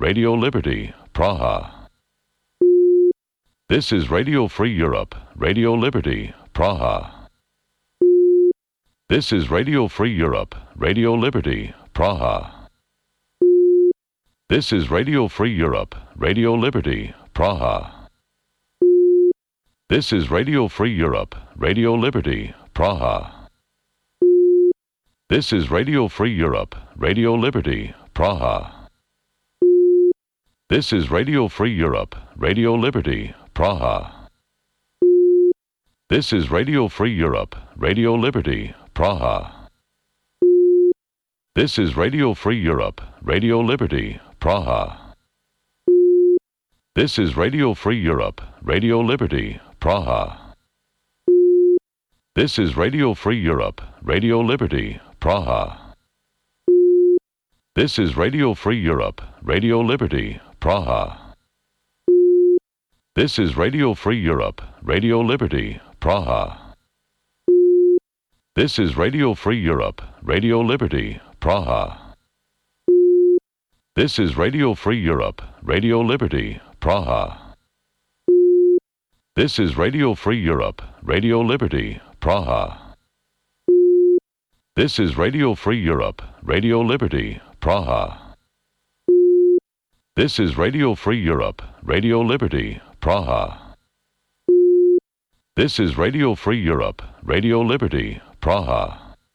Radio Liberty, Praha. This is Radio Free Europe, Radio Liberty, Praha. This is Radio Free Europe, Radio Liberty, Praha. This is Radio Free Europe, Radio Liberty, Praha. This is Radio Free Europe, Radio Liberty, Praha. This is Radio Free Europe, Radio Liberty, Praha. This is Radio Free Europe, Radio Liberty, Praha. This is Radio Free Europe, Radio Liberty, Praha. This is Radio Free Europe, Radio Liberty, Praha. This is Radio Free Europe, Radio Liberty, Praha. This is Radio Free Europe, Radio Liberty, Praha. This is Radio Free Europe, Radio Liberty, Praha. This is Radio Free Europe, Radio Liberty, Praha. This is Radio Free Europe, Radio Liberty, Praha. This is Radio Free Europe, Radio Liberty, Praha. This is Radio Free Europe, Radio Liberty, Praha. This is Radio Free Europe, Radio Liberty, Praha. This is Radio Free Europe, Radio Liberty, Praha. This is Radio Free Europe, Radio Liberty, Praha.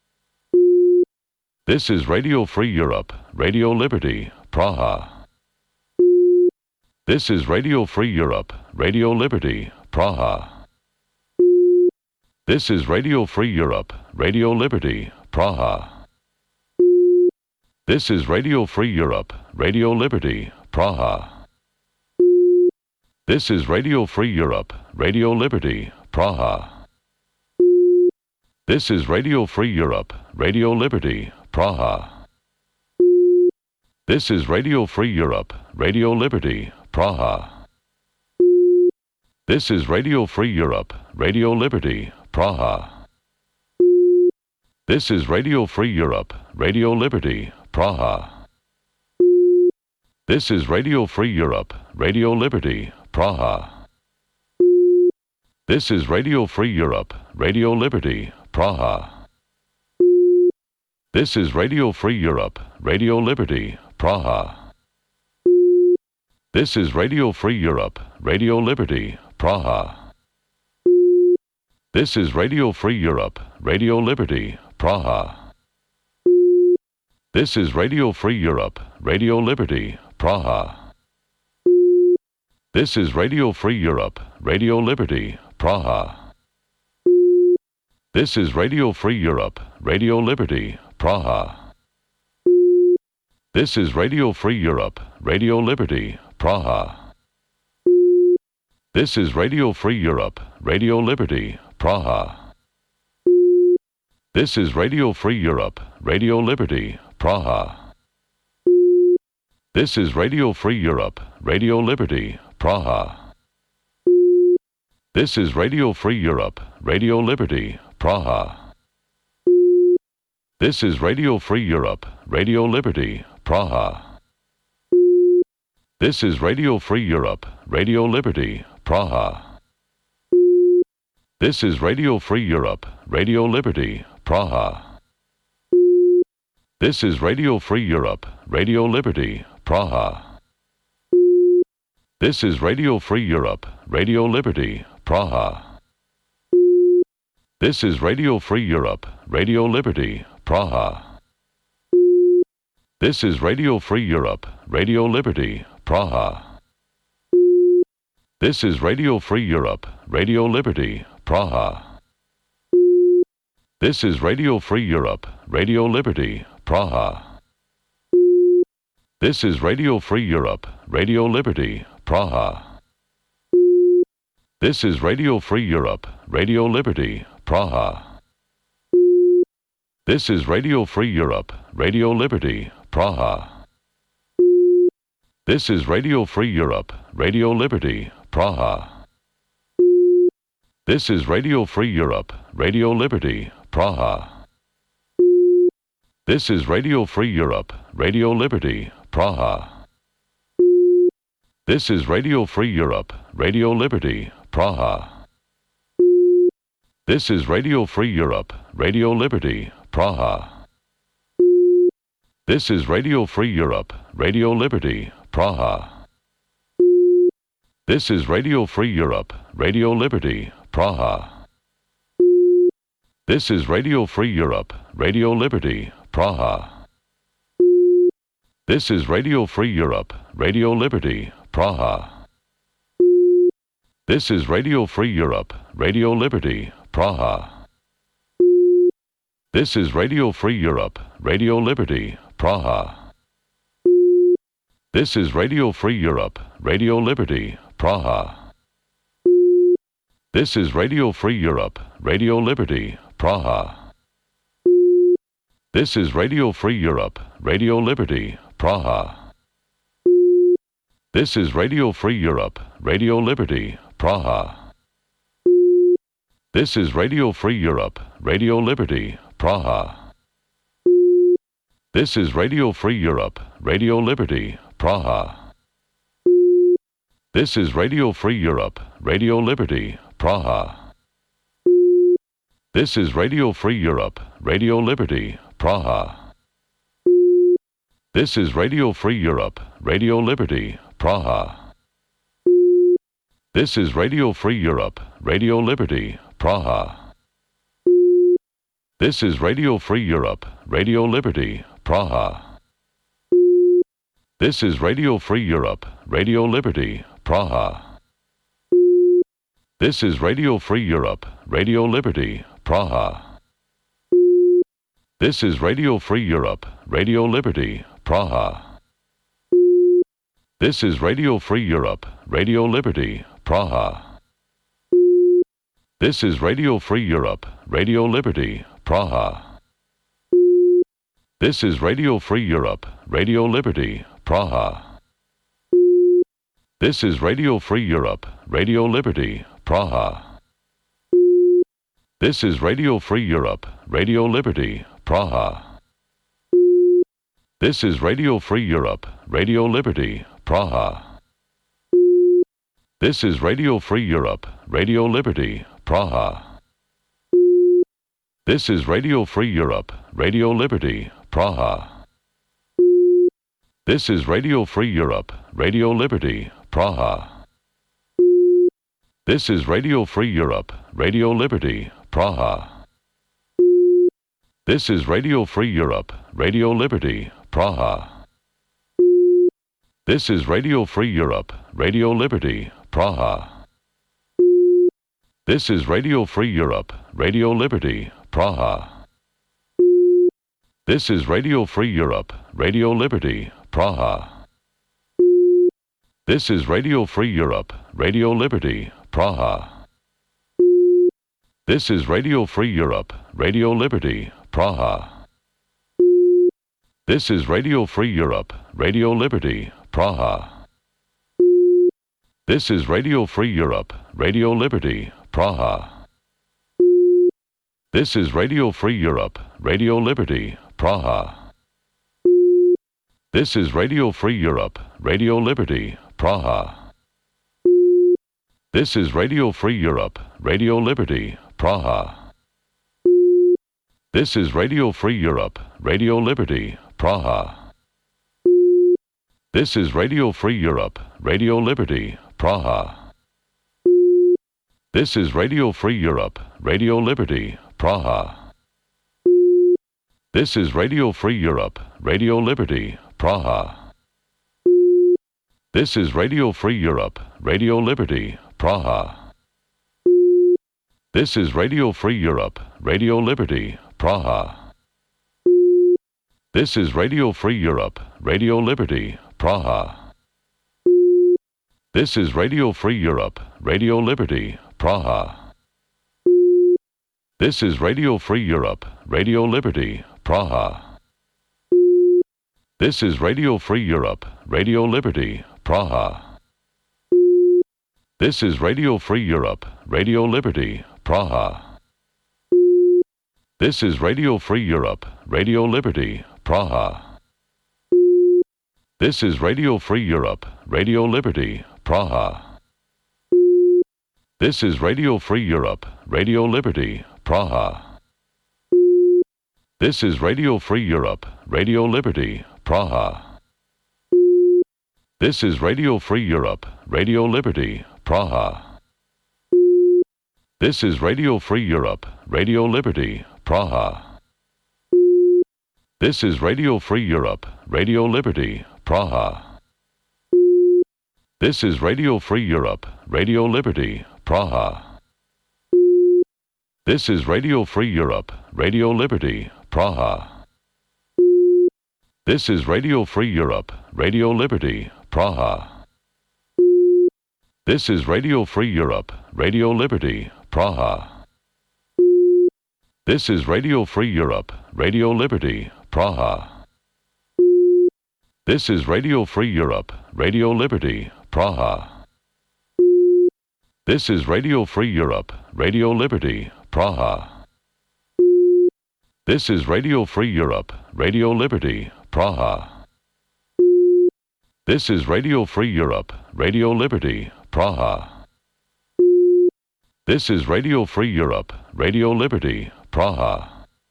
This is Radio Free Europe, Radio Liberty, Praha. This is Radio Free Europe, Radio Liberty, Praha. This is Radio Free Europe, Radio Liberty, Praha. This is Radio Free Europe, Radio Liberty, Praha. This is Radio Free Europe, Radio Liberty, Praha. This is Radio Free Europe, Radio Liberty, Praha. This is Radio Free Europe, Radio Liberty, Praha. This is Radio Free Europe, Radio Liberty, Praha. This is Radio Free Europe, Radio Liberty, Praha. This is Radio Free Europe, Radio Liberty, Praha. This is Radio Free Europe, Radio Liberty, Praha. This is Radio Free Europe, Radio Liberty, Praha. This is Radio Free Europe, Radio Liberty, Praha. This is Radio Free Europe, Radio Liberty, Praha. This is Radio Free Europe, Radio Liberty, Praha. This is Radio Free Europe, Radio Liberty, Praha. This is Radio Free Europe, Radio Liberty, Praha. This is Radio Free Europe, Radio Liberty, Praha. This is Radio Free Europe, Radio Liberty, Praha. This is Radio Free Europe, Radio Liberty, Praha. This is Radio Free Europe, Radio Liberty, Praha. This is Radio Free Europe, Radio Liberty, Praha. This is Radio Free Europe, Radio Liberty, Praha. This is Radio Free Europe, Radio Liberty, Praha. This is Radio Free Europe, Radio Liberty, Praha. This is Radio Free Europe, Radio Liberty, Praha. This is Radio Free Europe, Radio Liberty, Praha. This is Radio Free Europe, Radio Liberty, Praha. This is Radio Free Europe, Radio Liberty, Praha. This is Radio Free Europe, Radio Liberty, Praha. This is Radio Free Europe, Radio Liberty, Praha. This is Radio Free Europe, Radio Liberty, Praha. This is Radio Free Europe, Radio Liberty, Praha. This is Radio Free Europe, Radio Liberty, Praha. This is Radio Free Europe, Radio Liberty, Praha. This is Radio Free Europe, Radio Liberty, Praha. This is Radio Free Europe, Radio Liberty, Praha. This is Radio Free Europe, Radio Liberty, Praha. This is Radio Free Europe, Radio Liberty, Praha. This is Radio Free Europe, Radio Liberty, Praha. This is Radio Free Europe, Radio Liberty, Praha. This is Radio Free Europe, Radio Liberty, Praha. This is Radio Free Europe, Radio Liberty, Praha. This is Radio Free Europe, Radio Liberty, Praha. This is Radio Free Europe, Radio Liberty, Praha. This is Radio Free Europe, Radio Liberty, Praha. This is Radio Free Europe, Radio Liberty, Praha. This is Radio Free Europe, Radio Liberty, Praha. This is Radio Free Europe, Radio Liberty, Praha. This is Radio Free Europe, Radio Liberty, Praha. This is Radio Free Europe, Radio Liberty, Praha. This is Radio Free Europe, Radio Liberty, Praha. This is Radio Free Europe, Radio Liberty, Praha. This is Radio Free Europe, Radio Liberty, Praha. This is Radio Free Europe, Radio Liberty, Praha. This is Radio Free Europe, Radio Liberty, Praha. This is Radio Free Europe, Radio Liberty, Praha. This is Radio Free Europe, Radio Liberty, Praha. This is Radio Free Europe, Radio Liberty, Praha. This is Radio Free Europe, Radio Liberty, Praha. This is Radio Free Europe, Radio Liberty, Praha. This is Radio Free Europe, Radio Liberty, Praha. This is Radio Free Europe, Radio Liberty, Praha. This is Radio Free Europe, Radio Liberty, Praha. This is Radio Free Europe, Radio Liberty, Praha. This is Radio Free Europe, Radio Liberty, Praha. This is Radio Free Europe, Radio Liberty, Praha. This is Radio Free Europe, Radio Liberty, Praha. This is Radio Free Europe, Radio Liberty, Praha. This is Radio Free Europe, Radio Liberty, Praha. This is Radio Free Europe, Radio Liberty, Praha. This is Radio Free Europe, Radio Liberty, Praha. This is Radio Free Europe, Radio Liberty, Praha. This is Radio Free Europe, Radio Liberty, Praha. This is Radio Free Europe, Radio Liberty, Praha. This is Radio Free Europe, Radio Liberty, Praha. This is Radio Free Europe, Radio Liberty, Praha. This is Radio Free Europe, Radio Liberty, Praha. This is Radio Free Europe, Radio Liberty, Praha. This is Radio Free Europe, Radio Liberty, Praha. This is Radio Free Europe, Radio Liberty, Praha. This is Radio Free Europe, Radio Liberty, Praha. This is Radio Free Europe, Radio Liberty, Praha. This is Radio Free Europe, Radio Liberty, Praha. This is Radio Free Europe, Radio Liberty, Praha. This is Radio Free Europe, Radio Liberty, Praha. This is Radio Free Europe, Radio Liberty, Praha. This is Radio Free Europe, Radio Liberty, Praha. This is Radio Free Europe, Radio Liberty, Praha. This is Radio Free Europe, Radio Liberty, Praha. This is Radio Free Europe, Radio Liberty, Praha. This is Radio Free Europe, Radio Liberty, Praha. This is Radio Free Europe, Radio Liberty, Praha. This is Radio Free Europe, Radio Liberty, Praha. This is Radio Free Europe, Radio Liberty, Praha. This is Radio Free Europe, Radio Liberty, Praha. This is Radio Free Europe, Radio Liberty, Praha. This is Radio Free Europe, Radio Liberty, Praha. This is Radio Free Europe, Radio Liberty, Praha. This is Radio Free Europe, Radio Liberty, Praha. This is Radio Free Europe, Radio Liberty, Praha. This is Radio Free Europe, Radio Liberty, Praha. This is Radio Free Europe, Radio Liberty, Praha. This is Radio Free Europe, Radio Liberty, Praha. This is Radio Free Europe, Radio Liberty, Praha. This is Radio Free Europe, Radio Liberty, Praha. This is Radio Free Europe, Radio Liberty, Praha. This is Radio Free Europe, Radio Liberty, Praha.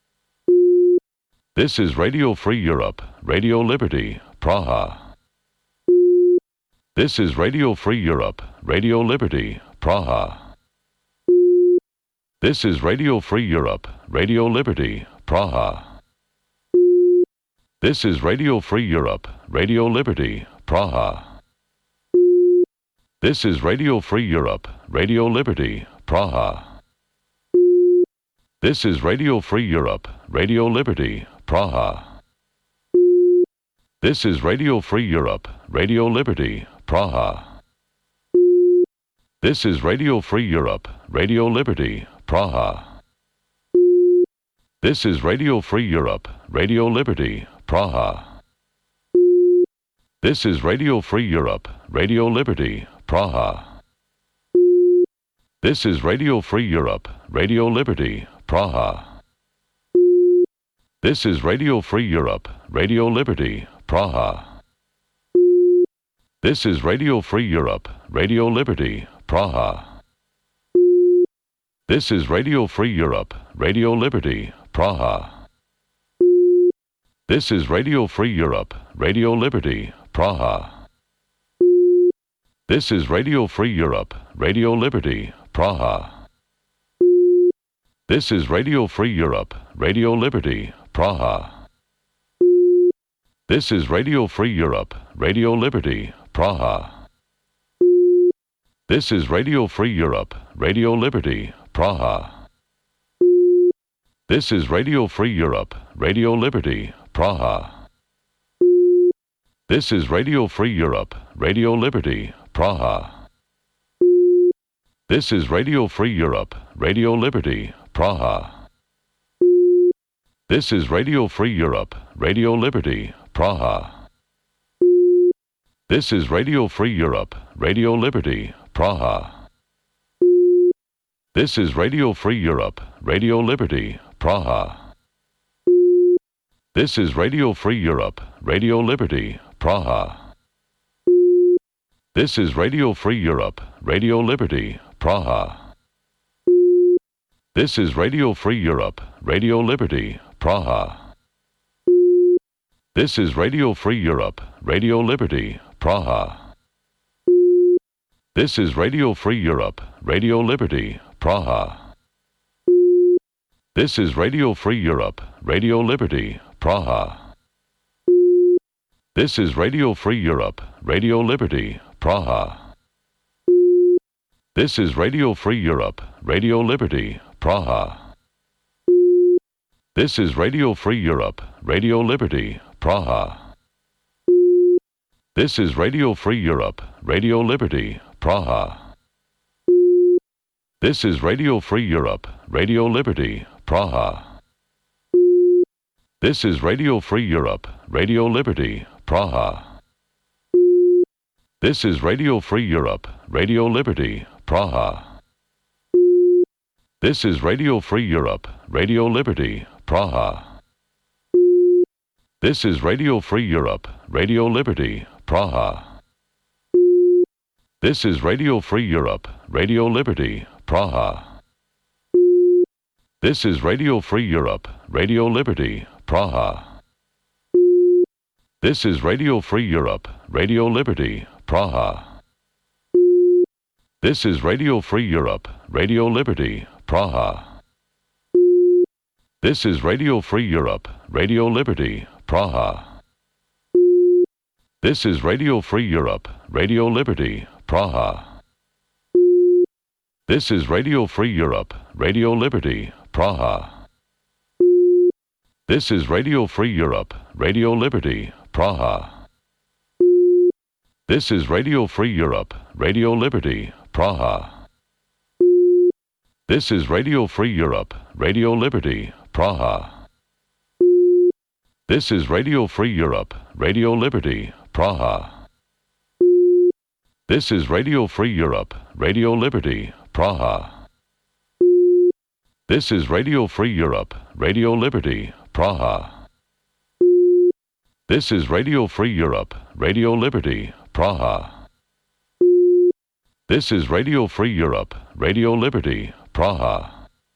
This is Radio Free Europe, Radio Liberty, Praha. This is Radio Free Europe, Radio Liberty, Praha. This is Radio Free Europe, Radio Liberty, Praha. This is Radio Free Europe, Radio Liberty, Praha. This is Radio Free Europe, Radio Liberty, Praha. This is Radio Free Europe, Radio Liberty, Praha. This is Radio Free Europe, Radio Liberty, Praha. This is Radio Free Europe, Radio Liberty, Praha. This is Radio Free Europe, Radio Liberty, Praha. This is Radio Free Europe, Radio Liberty, Praha. This is Radio Free Europe, Radio Liberty, Praha. This is Radio Free Europe, Radio Liberty, Praha. This is Radio Free Europe, Radio Liberty, Praha. This is Radio Free Europe, Radio Liberty, Praha. This is Radio Free Europe, Radio Liberty, Praha. This is Radio Free Europe, Radio Liberty, Praha. This is Radio Free Europe, Radio Liberty, Praha. This is Radio Free Europe, Radio Liberty, Praha. This is Radio Free Europe, Radio Liberty, Praha. This is Radio Free Europe, Radio Liberty, Praha. This is Radio Free Europe, Radio Liberty, Praha. This is Radio Free Europe, Radio Liberty, Praha. This is Radio Free Europe, Radio Liberty, Praha. This is Radio Free Europe, Radio Liberty, Praha. This is Radio Free Europe, Radio Liberty, Praha. This is Radio Free Europe, Radio Liberty, Praha. This is Radio Free Europe, Radio Liberty, Praha. This is Radio Free Europe, Radio Liberty, Praha. This is Radio Free Europe, Radio Liberty, Praha. This is Radio Free Europe, Radio Liberty, Praha. This is Radio Free Europe, Radio Liberty, Praha. This is Radio Free Europe, Radio Liberty, Praha. This is Radio Free Europe, Radio Liberty, Praha. This is Radio Free Europe, Radio Liberty, Praha. This is Radio Free Europe, Radio Liberty, Praha. This is Radio Free Europe, Radio Liberty, Praha. This is Radio Free Europe, Radio Liberty, Praha. This is Radio Free Europe, Radio Liberty, Praha. This is Radio Free Europe, Radio Liberty, Praha. This is Radio Free Europe, Radio Liberty, Praha. This is Radio Free Europe, Radio Liberty, Praha. This is Radio Free Europe, Radio Liberty, Praha. This is Radio Free Europe, Radio Liberty, Praha. This is Radio Free Europe, Radio Liberty, Praha. This is Radio Free Europe, Radio Liberty, Praha. This is Radio Free Europe, Radio Liberty, Praha. This is Radio Free Europe, Radio Liberty, Praha. This is Radio Free Europe, Radio Liberty, Praha. This is Radio Free Europe, Radio Liberty, Praha. This is Radio Free Europe, Radio Liberty, Praha. This is Radio Free Europe, Radio Liberty, Praha. This is Radio Free Europe, Radio Liberty, Praha. This is Radio Free Europe, Radio Liberty, Praha. This is Radio Free Europe, Radio Liberty, Praha. This is Radio Free Europe, Radio Liberty, Praha.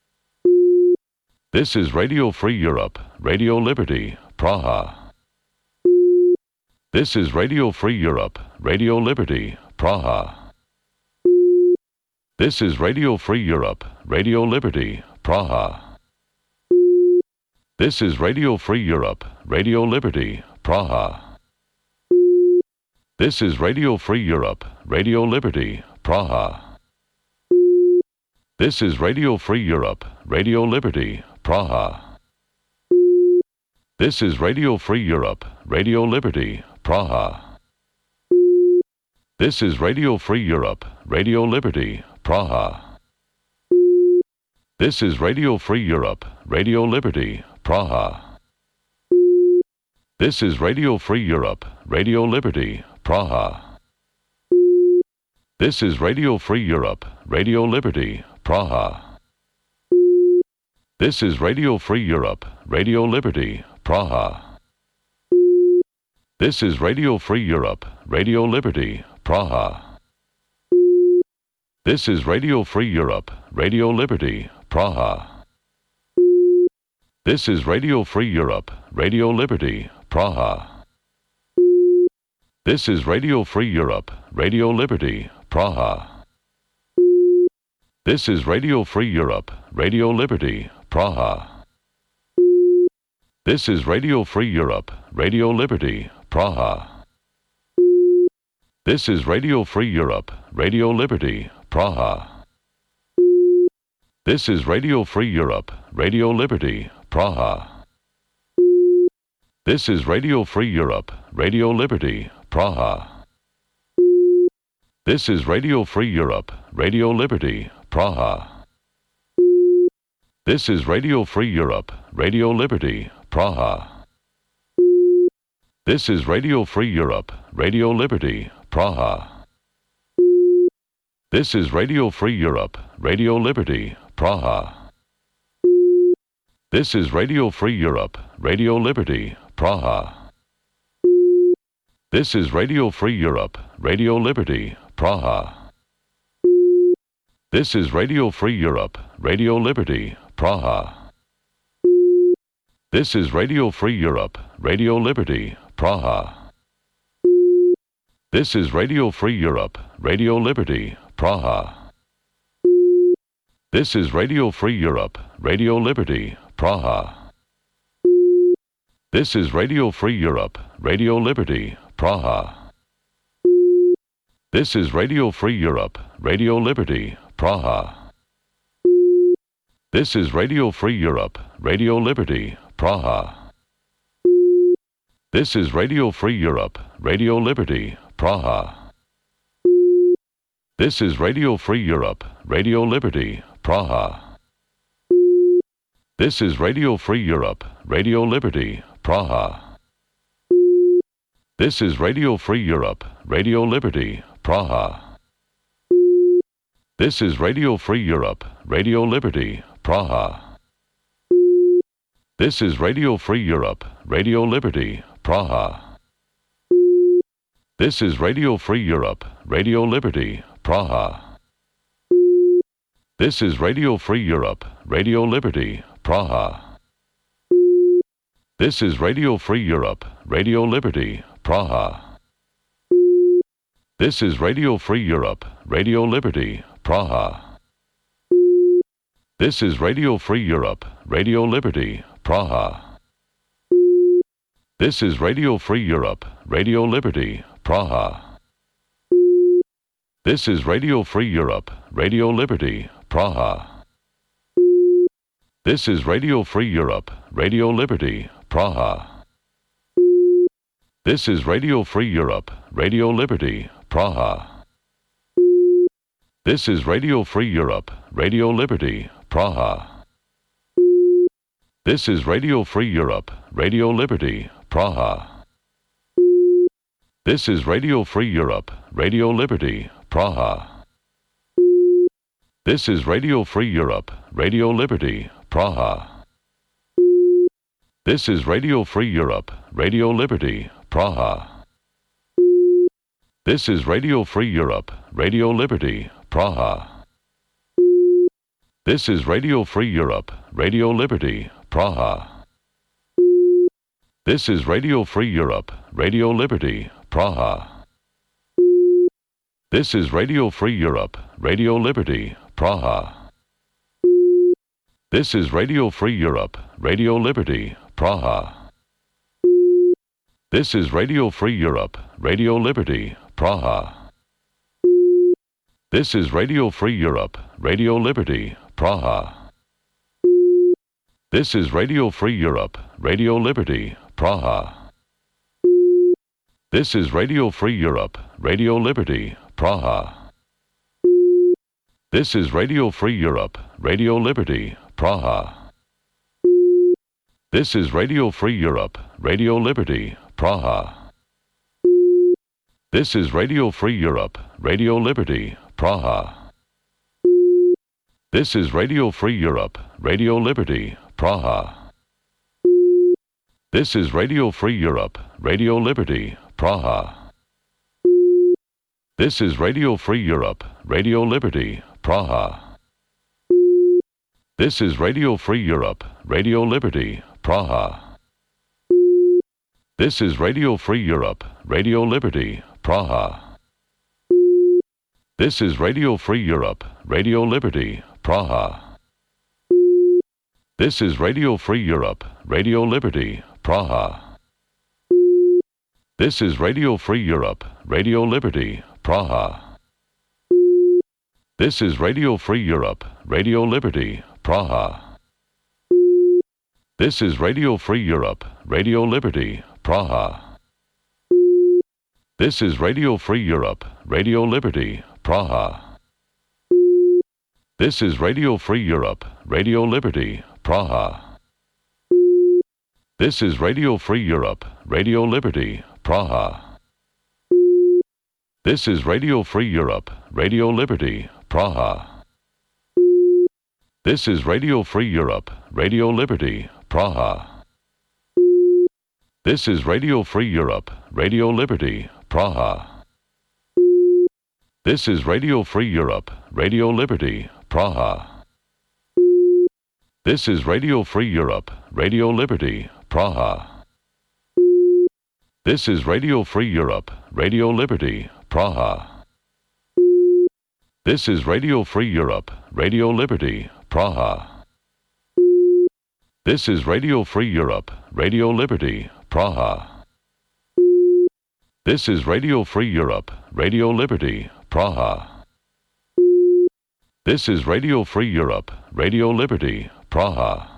This is Radio Free Europe, Radio Liberty, Praha. This is Radio Free Europe, Radio Liberty, Praha. This is Radio Free Europe, Radio Liberty, Praha. This is Radio Free Europe, Radio Liberty, Praha. This is Radio Free Europe, Radio Liberty, Praha. This is Radio Free Europe, Radio Liberty, Praha. This is Radio Free Europe, Radio Liberty, Praha. This is Radio Free Europe, Radio Liberty, Praha. This is Radio Free Europe, Radio Liberty, Praha. This is Radio Free Europe, Radio Liberty, Praha. This is Radio Free Europe, Radio Liberty, Praha. This is Radio Free Europe, Radio Liberty, Praha. This is Radio Free Europe, Radio Liberty, Praha. This is Radio Free Europe, Radio Liberty, Praha. This is Radio Free Europe, Radio Liberty, Praha. This is Radio Free Europe, Radio Liberty, Praha. This is Radio Free Europe, Radio Liberty, Praha. This is Radio Free Europe, Radio Liberty, Praha. This is Radio Free Europe, Radio Liberty, Praha. This is Radio Free Europe, Radio Liberty, Praha. This is Radio Free Europe, Radio Liberty, Praha. This is Radio Free Europe, Radio Liberty, Praha. This is Radio Free Europe, Radio Liberty, Praha. This is Radio Free Europe, Radio Liberty, Praha. This is Radio Free Europe, Radio Liberty, Praha. This is Radio Free Europe, Radio Liberty, Praha. This is Radio Free Europe, Radio Liberty, Praha. This is Radio Free Europe, Radio Liberty, Praha. This is Radio Free Europe, Radio Liberty, Praha. This is Radio Free Europe, Radio Liberty, Praha. This is Radio Free Europe, Radio Liberty, Praha. This is Radio Free Europe, Radio Liberty, Praha. This is Radio Free Europe, Radio Liberty, Praha. This is Radio Free Europe, Radio Liberty, Praha. This is Radio Free Europe, Radio Liberty, Praha. This is Radio Free Europe, Radio Liberty, Praha. This is Radio Free Europe, Radio Liberty, Praha. This is Radio Free Europe, Radio Liberty, Praha. This is Radio Free Europe, Radio Liberty, Praha. This is Radio Free Europe, Radio Liberty, Praha. This is Radio Free Europe, Radio Liberty, Praha. This is Radio Free Europe, Radio Liberty, Praha. This is Radio Free Europe, Radio Liberty, Praha. This is Radio Free Europe, Radio Liberty, Praha. This is Radio Free Europe, Radio Liberty, Praha. This is Radio Free Europe, Radio Liberty, Praha. This is Radio Free Europe, Radio Liberty, Praha. This is Radio Free Europe, Radio Liberty, Praha. This is Radio Free Europe, Radio Liberty, Praha. This is Radio Free Europe, Radio Liberty, Praha. This is Radio Free Europe, Radio Liberty, Praha. This is Radio Free Europe, Radio Liberty, Praha. This is Radio Free Europe, Radio Liberty, Praha. This is Radio Free Europe, Radio Liberty, Praha. This is Radio Free Europe, Radio Liberty, Praha. This is Radio Free Europe, Radio Liberty, Praha. This is Radio Free Europe, Radio Liberty, Praha. This is Radio Free Europe, Radio Liberty, Praha. This is Radio Free Europe, Radio Liberty, Praha. This is Radio Free Europe, Radio Liberty, Praha. This is Radio Free Europe, Radio Liberty, Praha. This is Radio Free Europe, Radio Liberty, Praha. This is Radio Free Europe, Radio Liberty, Praha. This is Radio Free Europe, Radio Liberty, Praha. This is Radio Free Europe, Radio Liberty, Praha. This is Radio Free Europe, Radio Liberty, Praha. This is Radio Free Europe, Radio Liberty, Praha. This is Radio Free Europe, Radio Liberty, Praha. This is Radio Free Europe, Radio Liberty, Praha. This is Radio Free Europe, Radio Liberty, Praha. This is Radio Free Europe, Radio Liberty, Praha. This is Radio Free Europe, Radio Liberty, Praha. This is Radio Free Europe, Radio Liberty, Praha. This is Radio Free Europe, Radio Liberty, Praha. This is Radio Free Europe, Radio Liberty, Praha. This is Radio Free Europe, Radio Liberty, Praha. This is Radio Free Europe, Radio Liberty, Praha. This is Radio Free Europe, Radio Liberty, Praha. This is Radio Free Europe, Radio Liberty, Praha. This is Radio Free Europe, Radio Liberty, Praha. This is Radio Free Europe, Radio Liberty, Praha. This is Radio Free Europe, Radio Liberty, Praha. This is Radio Free Europe, Radio Liberty, Praha. This is Radio Free Europe, Radio Liberty, Praha. This is Radio Free Europe, Radio Liberty, Praha. This is Radio Free Europe, Radio Liberty, Praha. This is Radio Free Europe, Radio Liberty, Praha. This is Radio Free Europe, Radio Liberty, Praha. This is Radio Free Europe, Radio Liberty, Praha.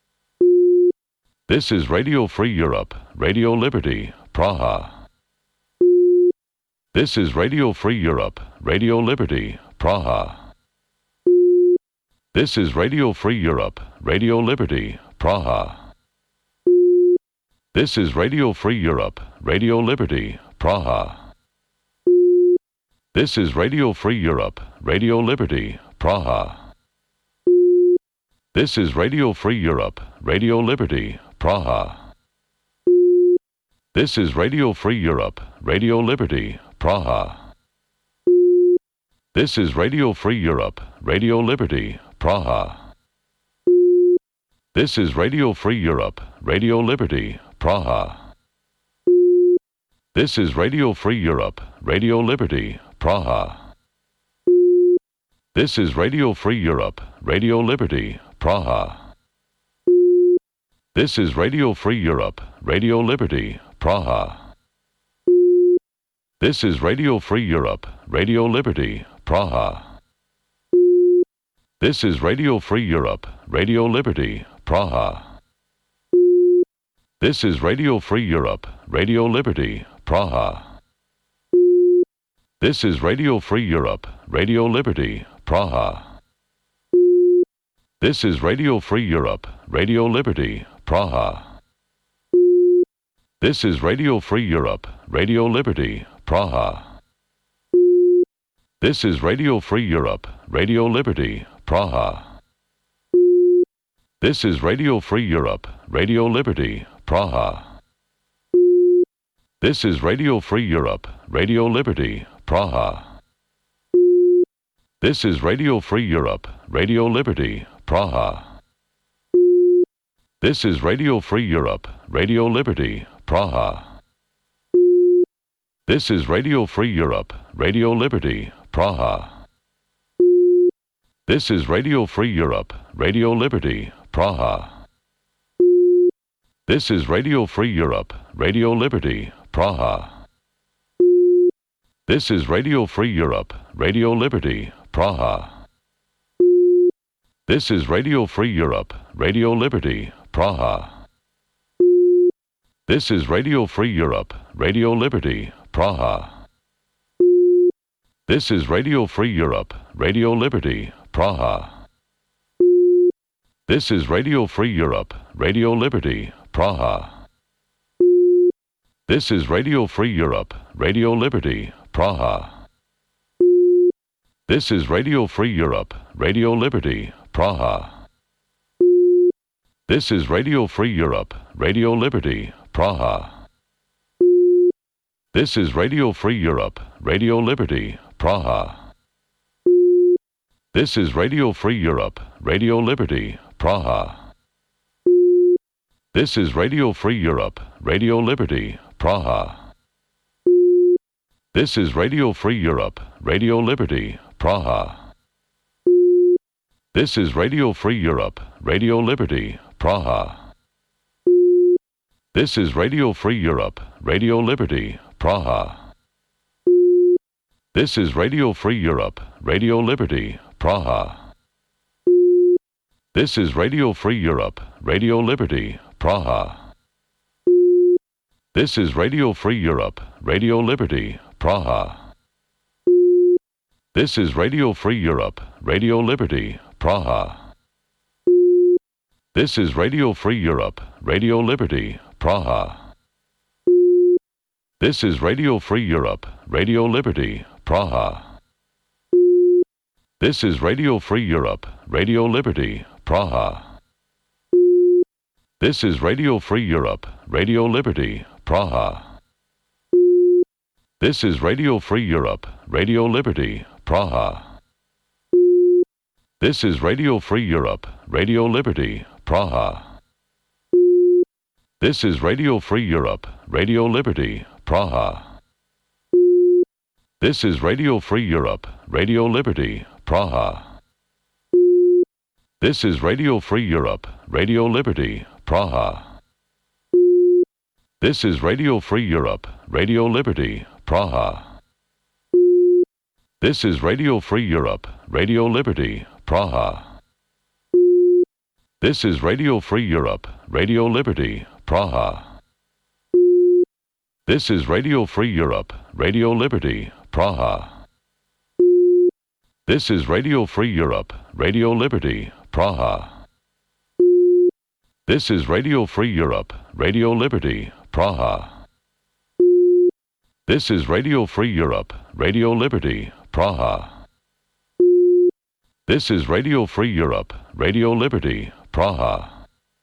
This is Radio Free Europe, Radio Liberty, Praha. This is Radio Free Europe, Radio Liberty, Praha. This is Radio Free Europe, Radio Liberty, Praha. This is Radio Free Europe, Radio Liberty, Praha. This is Radio Free Europe, Radio Liberty, Praha. This is Radio Free Europe, Radio Liberty, Praha. This is Radio Free Europe, Radio Liberty, Praha. This is Radio Free Europe, Radio Liberty, Praha. This is Radio Free Europe, Radio Liberty, Praha. This is Radio Free Europe, Radio Liberty, Praha. This is Radio Free Europe, Radio Liberty, Praha. This is Radio Free Europe, Radio Liberty, Praha. This is Radio Free Europe, Radio Liberty, Praha. This is Radio Free Europe, Radio Liberty, Praha. This is Radio Free Europe, Radio Liberty, Praha. This is Radio Free Europe, Radio Liberty, Praha. This is Radio Free Europe, Radio Liberty, Praha. This is Radio Free Europe, Radio Liberty, Praha. This is Radio Free Europe, Radio Liberty, Praha. This is Radio Free Europe, Radio Liberty, Praha. This is Radio Free Europe, Radio Liberty, Praha. This is Radio Free Europe, Radio Liberty, Praha. This is Radio Free Europe, Radio Liberty, Praha. This is Radio Free Europe, Radio Liberty, Praha. This is Radio Free Europe, Radio Liberty, Praha. This is Radio Free Europe, Radio Liberty, Praha. This is Radio Free Europe, Radio Liberty, Praha. This is Radio Free Europe, Radio Liberty, Praha. This is Radio Free Europe, Radio Liberty, Praha. This is Radio Free Europe, Radio Liberty, Praha. This is Radio Free Europe, Radio Liberty, Praha. This is Radio Free Europe, Radio Liberty, Praha. This is Radio Free Europe, Radio Liberty, Praha. This is Radio Free Europe, Radio Liberty, Praha. This is Radio Free Europe, Radio Liberty, Praha. This is Radio Free Europe, Radio Liberty, Praha. This is Radio Free Europe, Radio Liberty, Praha. This is Radio Free Europe, Radio Liberty, Praha. This is Radio Free Europe, Radio Liberty, Praha. This is Radio Free Europe, Radio Liberty, Praha. This is Radio Free Europe, Radio Liberty, Praha. This is Radio Free Europe, Radio Liberty, Praha. This is Radio Free Europe, Radio Liberty, Praha. This is Radio Free Europe, Radio Liberty, Praha. This is Radio Free Europe, Radio Liberty, Praha. This is Radio Free Europe, Radio Liberty, Praha. This is Radio Free Europe, Radio Liberty, Praha. This is Radio Free Europe, Radio Liberty, Praha. This is Radio Free Europe, Radio Liberty, Praha. This is Radio Free Europe, Radio Liberty, Praha. This is Radio Free Europe, Radio Liberty, Praha. This is Radio Free Europe, Radio Liberty, Praha. This is Radio Free Europe, Radio Liberty, Praha. This is Radio Free Europe, Radio Liberty, Praha. This is Radio Free Europe, Radio Liberty, Praha. This is Radio Free Europe, Radio Liberty, Praha. This is Radio Free Europe, Radio Liberty, Praha. This is Radio Free Europe, Radio Liberty, Praha. This is Radio Free Europe, Radio Liberty, Praha. This is Radio Free Europe, Radio Liberty, Praha. This is Radio Free Europe, Radio Liberty, Praha.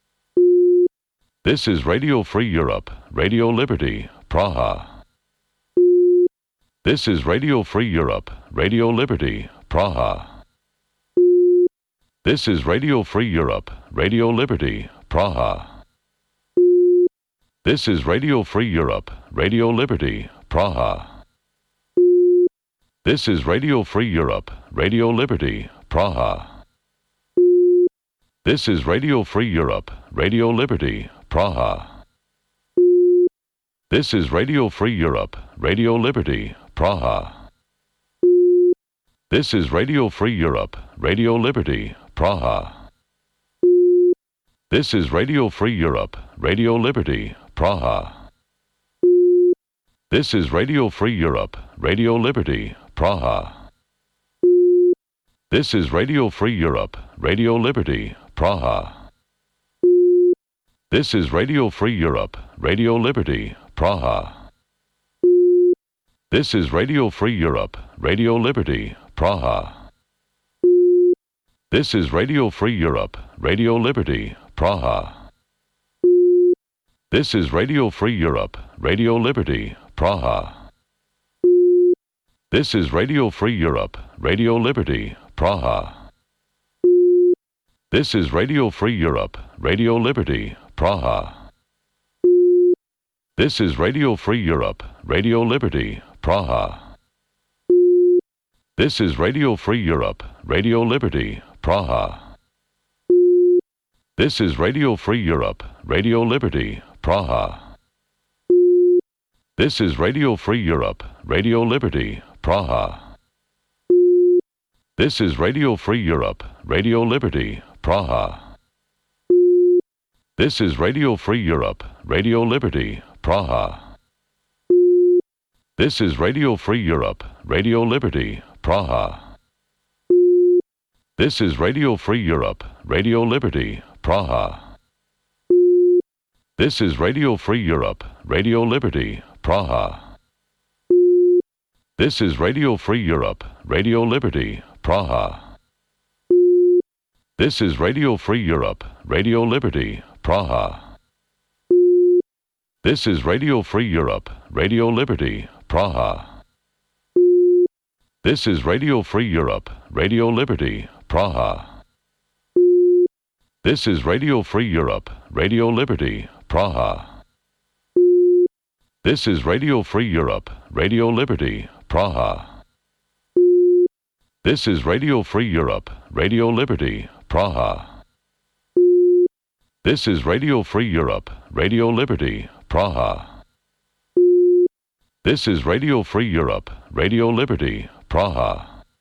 This is Radio Free Europe, Radio Liberty, Praha. This is Radio Free Europe, Radio Liberty, Praha. This is Radio Free Europe, Radio Liberty, Praha. This is Radio Free Europe, Radio Liberty, Praha. This is Radio Free Europe, Radio Liberty, Praha. This is Radio Free Europe, Radio Liberty, Praha. This is Radio Free Europe, Radio Liberty, Praha. This is Radio Free Europe, Radio Liberty, Praha. This is Radio Free Europe, Radio Liberty, Praha. This is Radio Free Europe, Radio Liberty, Praha. This is Radio Free Europe, Radio Liberty, Praha. This is Radio Free Europe, Radio Liberty, Praha. This is Radio Free Europe, Radio Liberty, Praha. This is Radio Free Europe, Radio Liberty, Praha. This is Radio Free Europe, Radio Liberty, Praha. This is Radio Free Europe, Radio Liberty, Praha. This is Radio Free Europe, Radio Liberty, Praha. This is Radio Free Europe, Radio Liberty, Praha. This is Radio Free Europe, Radio Liberty, Praha. This is Radio Free Europe, Radio Liberty, Praha. This is Radio Free Europe, Radio Liberty, Praha. This is Radio Free Europe, Radio Liberty, Praha. This is Radio Free Europe, Radio Liberty, Praha. This is Radio Free Europe, Radio Liberty, Praha. This is Radio Free Europe, Radio Liberty, Praha. This is Radio Free Europe, Radio Liberty, Praha. This is Radio Free Europe, Radio Liberty, Praha. This is Radio Free Europe, Radio Liberty, Praha. This is Radio Free Europe, Radio Liberty, Praha. This is Radio Free Europe, Radio Liberty, Praha. This is Radio Free Europe, Radio Liberty, Praha. This is Radio Free Europe, Radio Liberty, Praha. This is Radio Free Europe, Radio Liberty, Praha. This is Radio Free Europe, Radio Liberty, Praha. This is Radio Free Europe, Radio Liberty, Praha.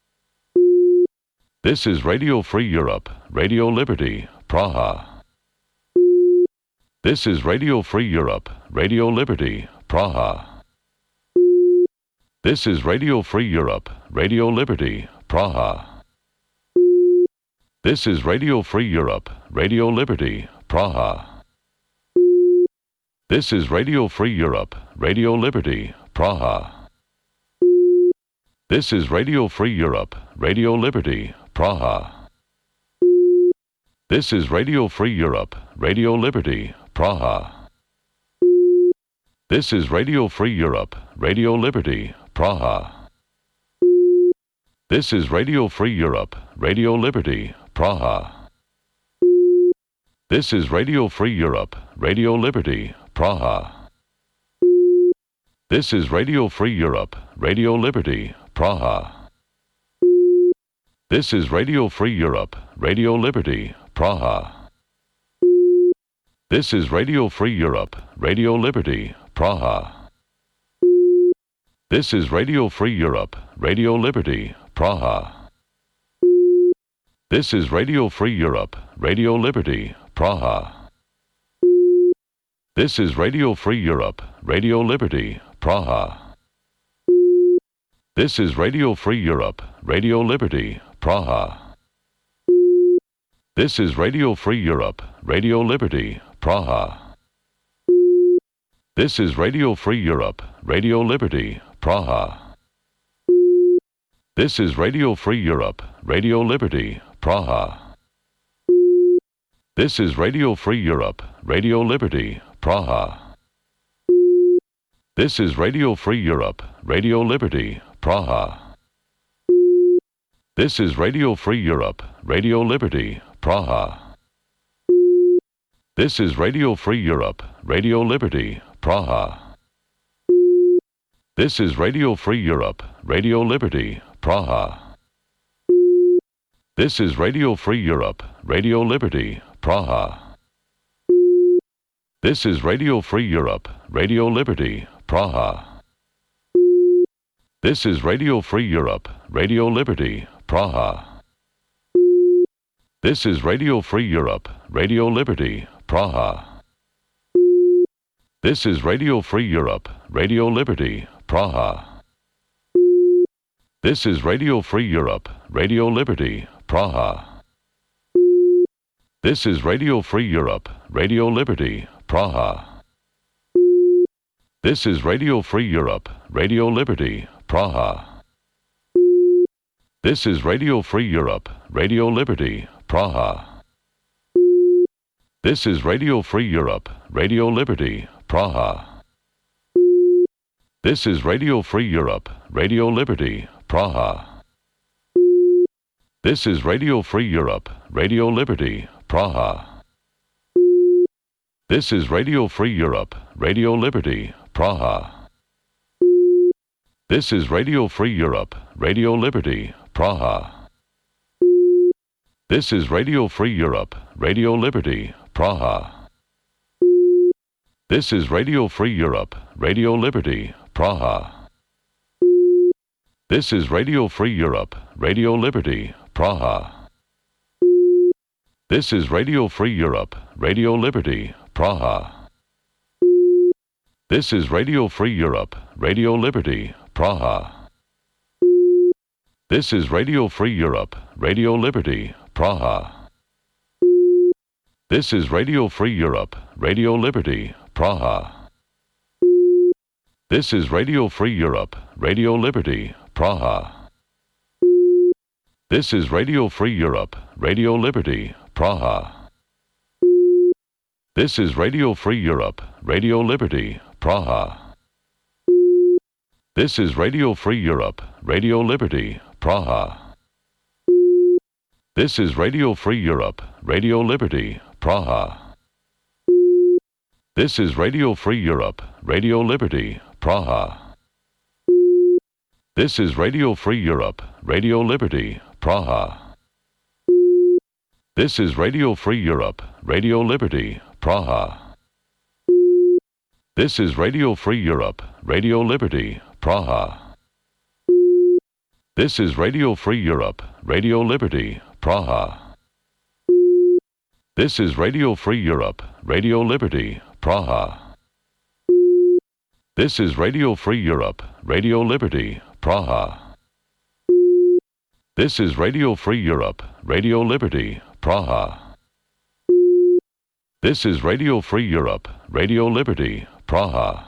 This is Radio Free Europe, Radio Liberty, Praha. This is Radio Free Europe, Radio Liberty, Praha. This is Radio Free Europe, Radio Liberty, Praha. This is Radio Free Europe, Radio Liberty, Praha. This is Radio Free Europe, Radio Liberty, Praha. This is Radio Free Europe, Radio Liberty, Praha. This is Radio Free Europe, Radio Liberty, Praha. This is Radio Free Europe, Radio Liberty, Praha. This is Radio Free Europe, Radio Liberty, Praha. This is Radio Free Europe, Radio Liberty, Praha. This is Radio Free Europe, Radio Liberty, Praha. This is Radio Free Europe, Radio Liberty, Praha. This is Radio Free Europe, Radio Liberty, Praha. This is Radio Free Europe, Radio Liberty, Praha. This is Radio Free Europe, Radio Liberty, Praha. This is Radio Free Europe, Radio Liberty, Praha. This is Radio Free Europe, Radio Liberty, Praha. This is Radio Free Europe, Radio Liberty, Praha. This is Radio Free Europe, Radio Liberty, Praha. This is Radio Free Europe, Radio Liberty, Praha. This is Radio Free Europe, Radio Liberty, Praha. This is Radio Free Europe, Radio Liberty, Praha. This is Radio Free Europe, Radio Liberty, Praha. This is Radio Free Europe, Radio Liberty, Praha. This is Radio Free Europe, Radio Liberty, Praha. This is Radio Free Europe, Radio Liberty, Praha. This is Radio Free Europe, Radio Liberty, Praha. This is Radio Free Europe, Radio Liberty, Praha. This is Radio Free Europe, Radio Liberty, Praha. This is Radio Free Europe, Radio Liberty, Praha. This is Radio Free Europe, Radio Liberty, Praha. This is Radio Free Europe, Radio Liberty, Praha. This is Radio Free Europe, Radio Liberty, Praha. This is Radio Free Europe, Radio Liberty, Praha. This is Radio Free Europe, Radio Liberty, Praha. This is Radio Free Europe, Radio Liberty, Praha. This is Radio Free Europe, Radio Liberty, Praha. This is Radio Free Europe, Radio Liberty, Praha. This is Radio Free Europe, Radio Liberty, Praha. This is Radio Free Europe, Radio Liberty, Praha. This is Radio Free Europe, Radio Liberty, Praha. This is Radio Free Europe, Radio Liberty, Praha. This is Radio Free Europe, Radio Liberty, Praha. This is Radio Free Europe, Radio Liberty, Praha. This is Radio Free Europe, Radio Liberty, Praha. This is Radio Free Europe, Radio Liberty, Praha. This is Radio Free Europe, Radio Liberty, Praha. This is Radio Free Europe, Radio Liberty, Praha. This is Radio Free Europe, Radio Liberty, Praha. This is Radio Free Europe, Radio Liberty, Praha. This is Radio Free Europe, Radio Liberty, Praha. This is Radio Free Europe, Radio Liberty, Praha. This is Radio Free Europe, Radio Liberty, Praha. This is Radio Free Europe, Radio Liberty, Praha. This is Radio Free Europe, Radio Liberty, Praha. This is Radio Free Europe, Radio Liberty, Praha. This is Radio Free Europe, Radio Liberty, Praha. This is Radio Free Europe, Radio Liberty, Praha. This is Radio Free Europe, Radio Liberty, Praha. This is Radio Free Europe, Radio Liberty, Praha.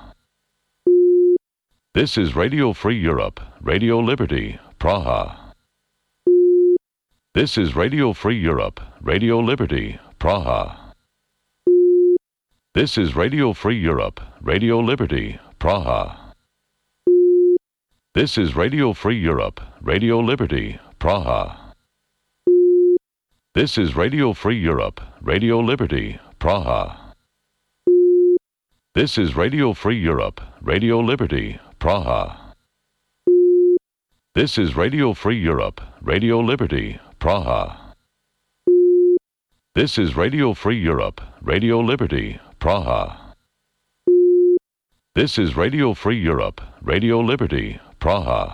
This is Radio Free Europe, Radio Liberty, Praha. This is Radio Free Europe, Radio Liberty, Praha. This is Radio Free Europe, Radio Liberty, Praha. This is Radio Free Europe, Radio Liberty, Praha. This is Radio Free Europe, Radio Liberty, Praha. This is Radio Free Europe, Radio Liberty, Praha. This is Radio Free Europe, Radio Liberty, Praha. This is Radio Free Europe, Radio Liberty, Praha. This is Radio Free Europe, Radio Liberty, Praha.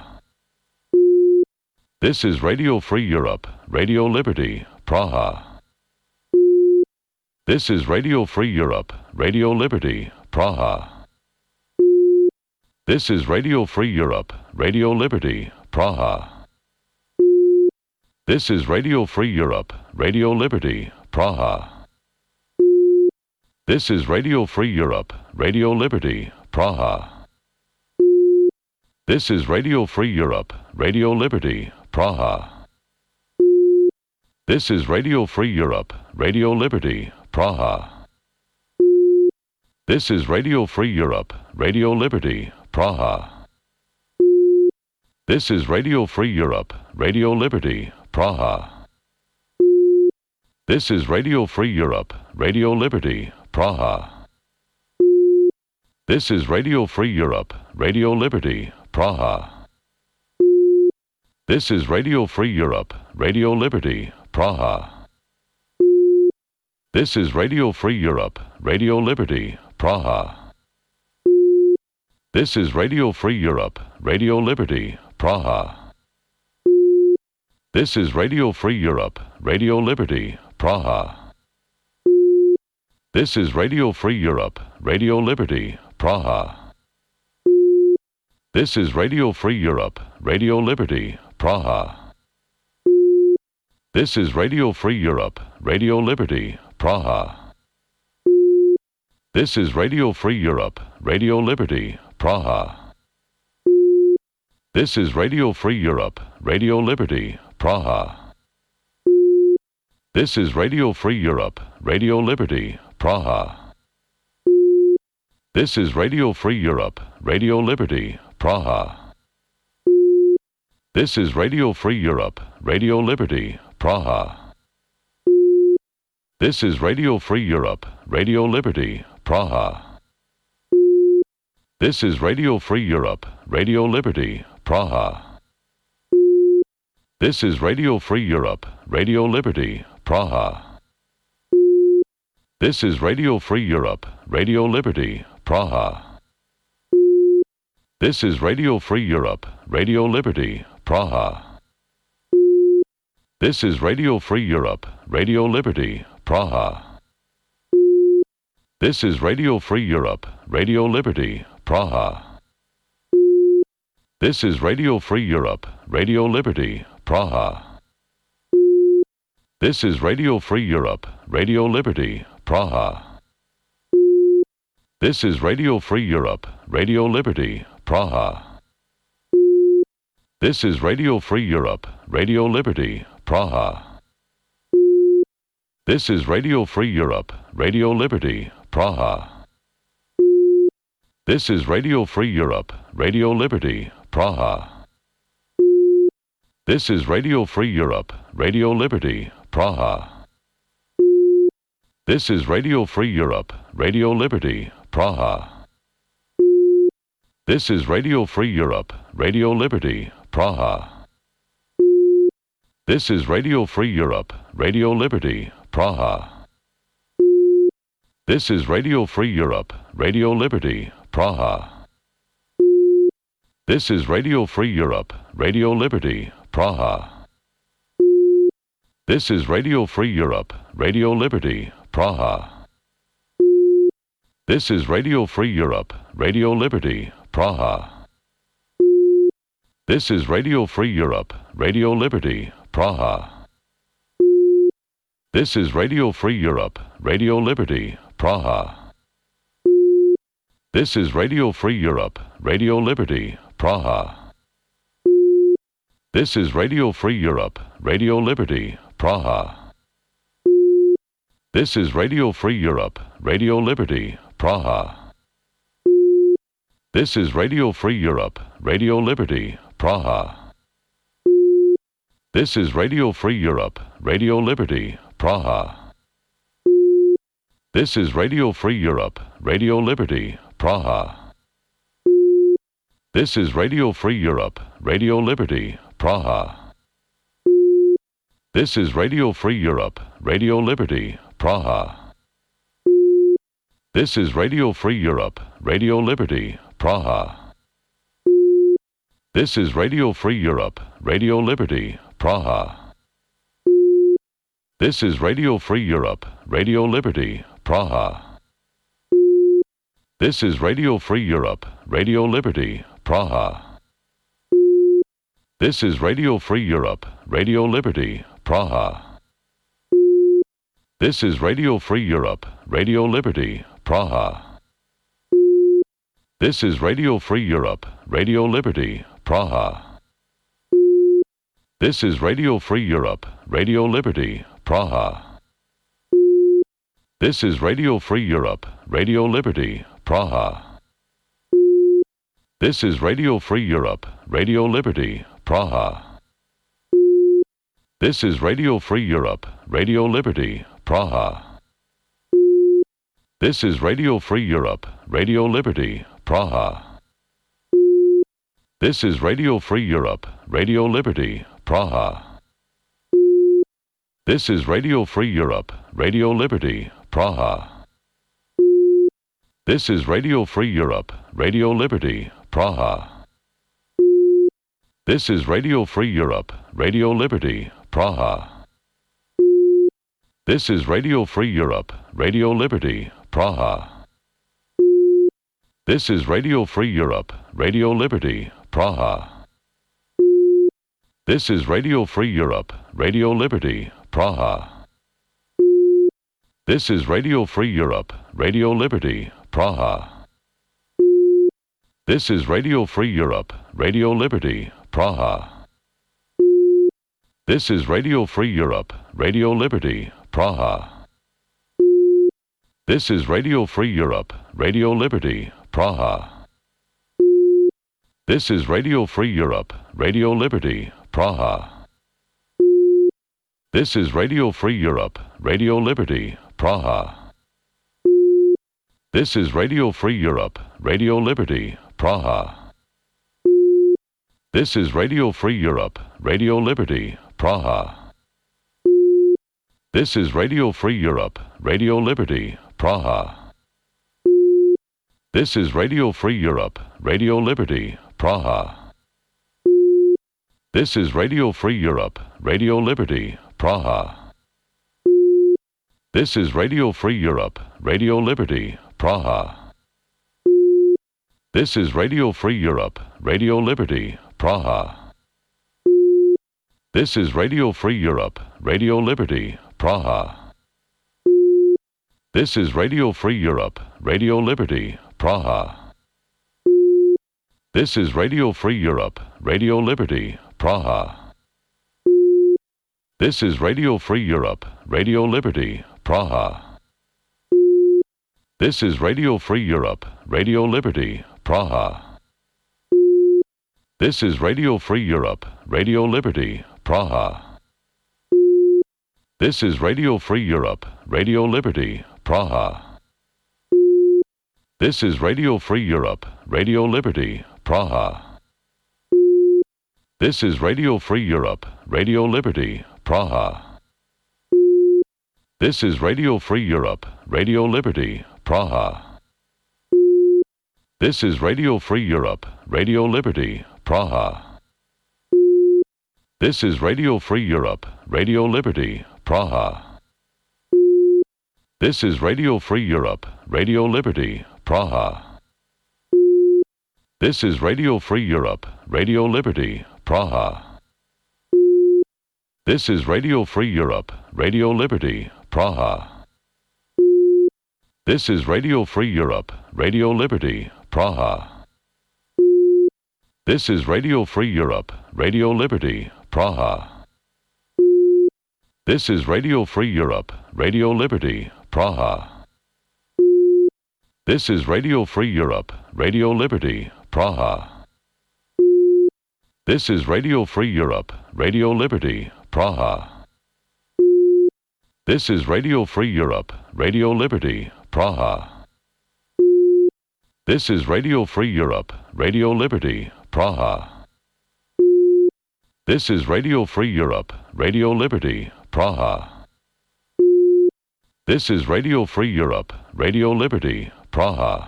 This is Radio Free Europe, Radio Liberty, Praha. This is Radio Free Europe, Radio Liberty, Praha. This is Radio Free Europe, Radio Liberty, Praha. This is Radio Free Europe, Radio Liberty, Praha. This is Radio Free Europe, Radio Liberty, Praha. This is Radio Free Europe, Radio Liberty, Praha. This is Radio Free Europe, Radio Liberty, Praha. This is Radio Free Europe, Radio Liberty, Praha. This is Radio Free Europe, Radio Liberty, Praha. This is Radio Free Europe, Radio Liberty, Praha. This is Radio Free Europe, Radio Liberty, Praha. This is Radio Free Europe, Radio Liberty, Praha. This is Radio Free Europe, Radio Liberty, Praha. This is Radio Free Europe, Radio Liberty, Praha. This is Radio Free Europe, Radio Liberty, Praha. This is Radio Free Europe, Radio Liberty, Praha. This is Radio Free Europe, Radio Liberty, Praha. This is Radio Free Europe, Radio Liberty, Praha. This is Radio Free Europe, Radio Liberty, Praha. This is Radio Free Europe, Radio Liberty, Praha. This is Radio Free Europe, Radio Liberty, Praha. This is Radio Free Europe, Radio Liberty, Praha. This is Radio Free Europe, Radio Liberty, Praha. This is Radio Free Europe, Radio Liberty, Praha. This is Radio Free Europe, Radio Liberty, Praha. This is Radio Free Europe, Radio Liberty, Praha. This is Radio Free Europe, Radio Liberty, Praha. This is Radio Free Europe, Radio Liberty, Praha. This is Radio Free Europe, Radio Liberty, Praha. This is Radio Free Europe, Radio Liberty, Praha. This is Radio Free Europe, Radio Liberty, Praha. This is Radio Free Europe, Radio Liberty, Praha. This is Radio Free Europe, Radio Liberty, Praha. This is Radio Free Europe, Radio Liberty, Praha. This is Radio Free Europe, Radio Liberty, Praha. This is Radio Free Europe, Radio Liberty, Praha. This is Radio Free Europe, Radio Liberty, Praha. This is Radio Free Europe, Radio Liberty, Praha. This is Radio Free Europe, Radio Liberty, Praha. This is Radio Free Europe, Radio Liberty, Praha. This is Radio Free Europe, Radio Liberty, Praha. This is Radio Free Europe, Radio Liberty, Praha. This is Radio Free Europe, Radio Liberty, Praha. This is Radio Free Europe, Radio Liberty, Praha. This is Radio Free Europe, Radio Liberty, Praha. This is Radio Free Europe, Radio Liberty, Praha. This is Radio Free Europe, Radio Liberty, Praha. This is Radio Free Europe, Radio Liberty, Praha. This is Radio Free Europe, Radio Liberty, Praha. This is Radio Free Europe, Radio Liberty, Praha. This is Radio Free Europe, Radio Liberty, Praha. This is Radio Free Europe, Radio Liberty, Praha. This is Radio Free Europe, Radio Liberty, Praha. This is Radio Free Europe, Radio Liberty, Praha. This is Radio Free Europe, Radio Liberty, Praha. This is Radio Free Europe, Radio Liberty, Praha. This is Radio Free Europe, Radio Liberty, Praha. This is Radio Free Europe, Radio Liberty, Praha. This is Radio Free Europe, Radio Liberty, Praha. This is Radio Free Europe, Radio Liberty, Praha. This is Radio Free Europe, Radio Liberty, Praha. This is Radio Free Europe, Radio Liberty, Praha. This is Radio Free Europe, Radio Liberty, Praha. This is Radio Free Europe, Radio Liberty, Praha. This is Radio Free Europe, Radio Liberty, Praha. This is Radio Free Europe, Radio Liberty, Praha. This is Radio Free Europe, Radio Liberty, Praha. This is Radio Free Europe, Radio Liberty, Praha. This is Radio Free Europe, Radio Liberty, Praha. This is Radio Free Europe, Radio Liberty, Praha. This is Radio Free Europe, Radio Liberty, Praha. This is Radio Free Europe, Radio Liberty, Praha. This is Radio Free Europe, Radio Liberty, Praha. This is Radio Free Europe, Radio Liberty, Praha. This is Radio Free Europe, Radio Liberty, Praha. This is Radio Free Europe, Radio Liberty, Praha. This is Radio Free Europe, Radio Liberty, Praha. This is Radio Free Europe, Radio Liberty, Praha. This is Radio Free Europe, Radio Liberty, Praha. This is Radio Free Europe, Radio Liberty, Praha. This is Radio Free Europe, Radio Liberty, Praha. This is Radio Free Europe, Radio Liberty, Praha. This is Radio Free Europe, Radio Liberty, Praha. This is Radio Free Europe, Radio Liberty, Praha. This is Radio Free Europe, Radio Liberty, Praha. This is Radio Free Europe, Radio Liberty, Praha. This is Radio Free Europe, Radio Liberty, Praha. This is Radio Free Europe, Radio Liberty, Praha. This is Radio Free Europe, Radio Liberty, Praha. This is Radio Free Europe, Radio Liberty, Praha. This is Radio Free Europe, Radio Liberty, Praha. This is Radio Free Europe, Radio Liberty, Praha. This is Radio Free Europe, Radio Liberty, Praha. This is Radio Free Europe, Radio Liberty, Praha. This is Radio Free Europe, Radio Liberty, Praha. This is Radio Free Europe, Radio Liberty, Praha. This is Radio Free Europe, Radio Liberty, Praha. This is Radio Free Europe, Radio Liberty, Praha. This is Radio Free Europe, Radio Liberty, Praha. This is Radio Free Europe, Radio Liberty, Praha. This is Radio Free Europe, Radio Liberty, Praha. This is Radio Free Europe, Radio Liberty, Praha. This is Radio Free Europe, Radio Liberty, Praha. This is Radio Free Europe, Radio Liberty, Praha. This is Radio Free Europe, Radio Liberty, Praha. This is Radio Free Europe, Radio Liberty, Praha. This is Radio Free Europe, Radio Liberty, Praha. This is Radio Free Europe, Radio Liberty, Praha. This is Radio Free Europe, Radio Liberty, Praha. This is Radio Free Europe, Radio Liberty, Praha.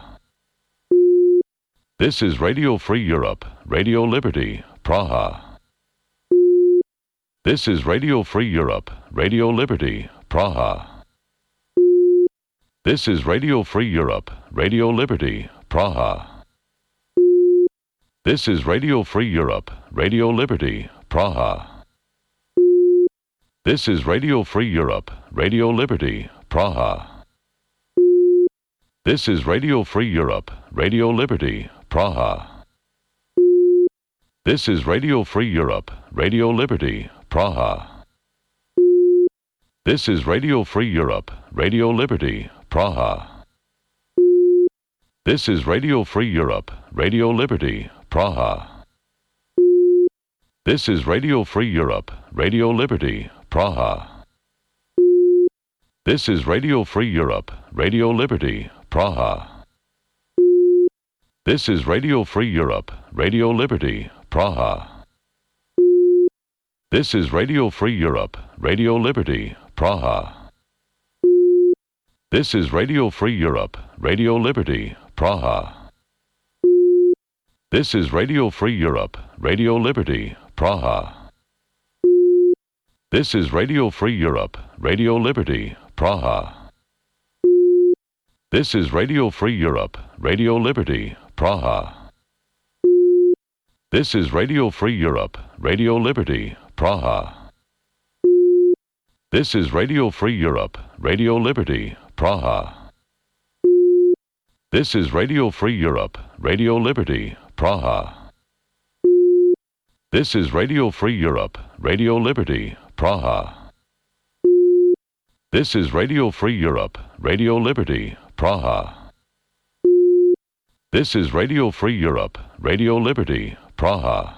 This is Radio Free Europe, Radio Liberty, Praha. This is Radio Free Europe, Radio Liberty, Praha. This is Radio Free Europe, Radio Liberty, Praha. This is Radio Free Europe, Radio Liberty, Praha. This is Radio Free Europe, Radio Liberty, Praha. This is Radio Free Europe, Radio Liberty, Praha. This is Radio Free Europe, Radio Liberty, Praha. This is Radio Free Europe, Radio Liberty, Praha. This is Radio Free Europe, Radio Liberty, Praha. This is Radio Free Europe, Radio Liberty, Praha. This is Radio Free Europe, Radio Liberty, Praha. This is Radio Free Europe, Radio Liberty, Praha. This is Radio Free Europe, Radio Liberty, Praha. This is Radio Free Europe, Radio Liberty, Praha. This is Radio Free Europe, Radio Liberty, Praha. This is Radio Free Europe, Radio Liberty, Praha. This is Radio Free Europe, Radio Liberty, Praha. This is Radio Free Europe, Radio Liberty, Praha. This is Radio Free Europe, Radio Liberty, Praha. This is Radio Free Europe, Radio Liberty, Praha. This is Radio Free Europe, Radio Liberty, Praha. This is Radio Free Europe, Radio Liberty, Praha. This is Radio Free Europe, Radio Liberty, Praha.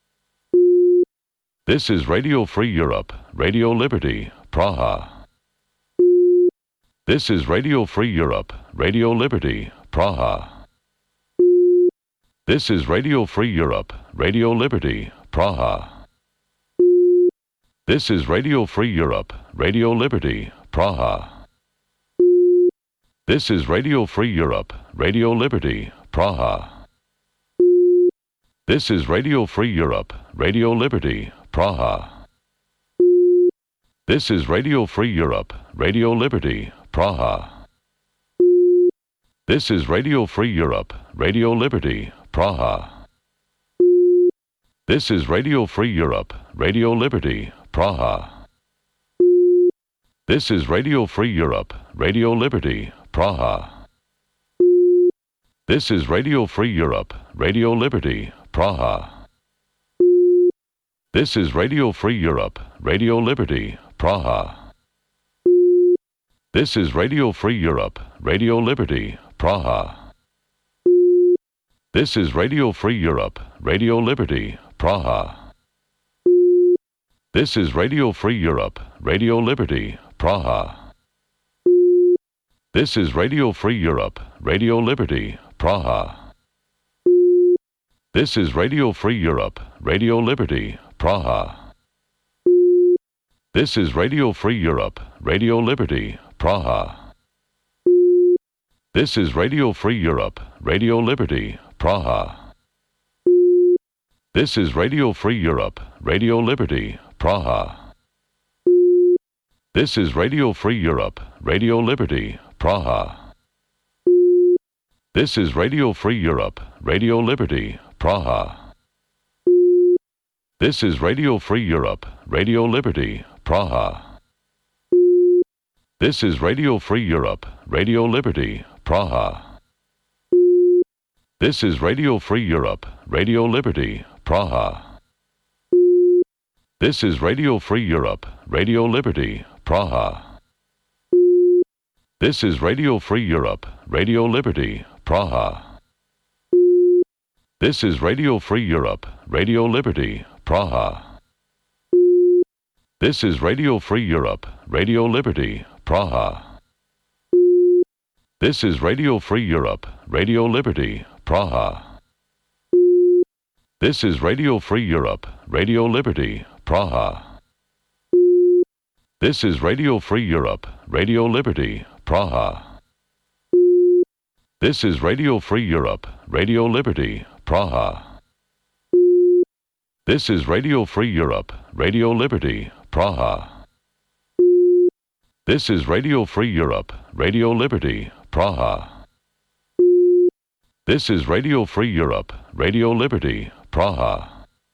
This is Radio Free Europe, Radio Liberty, Praha. This is Radio Free Europe, Radio Liberty, Praha. This is Radio Free Europe, Radio Liberty, Praha. This is Radio Free Europe, Radio Liberty, Praha. This is Radio Free Europe, Radio Liberty, Praha. This is Radio Free Europe, Radio Liberty, Praha. This is Radio Free Europe, Radio Liberty, Praha. This is Radio Free Europe, Radio Liberty, Praha. This is Radio Free Europe, Radio Liberty, Praha. This is Radio Free Europe, Radio Liberty, Praha. This is Radio Free Europe, Radio Liberty, Praha. This is Radio Free Europe, Radio Liberty, Praha. This is Radio Free Europe, Radio Liberty, Praha. This is Radio Free Europe, Radio Liberty, Praha. This is Radio Free Europe, Radio Liberty, Praha. This is Radio Free Europe, Radio Liberty, Praha. This is Radio Free Europe, Radio Liberty, Praha. This is Radio Free Europe, Radio Liberty, Praha. This is Radio Free Europe, Radio Liberty, Praha. This is Radio Free Europe, Radio Liberty, Praha. This is Radio Free Europe, Radio Liberty, Praha. This is Radio Free Europe, Radio Liberty, Praha. This is Radio Free Europe, Radio Liberty, Praha. This is Radio Free Europe, Radio Liberty, Praha. This is Radio Free Europe, Radio Liberty, Praha. This is Radio Free Europe, Radio Liberty, Praha. This is Radio Free Europe, Radio Liberty, Praha. This is Radio Free Europe, Radio Liberty, Praha. This is Radio Free Europe, Radio Liberty, Praha. This is Radio Free Europe, Radio Liberty, Praha. This is Radio Free Europe, Radio Liberty, Praha. This is Radio Free Europe, Radio Liberty, Praha. This is Radio Free Europe, Radio Liberty, Praha. This is Radio Free Europe, Radio Liberty, Praha. This is Radio Free Europe, Radio Liberty, Praha. This is Radio Free Europe, Radio Liberty, Praha.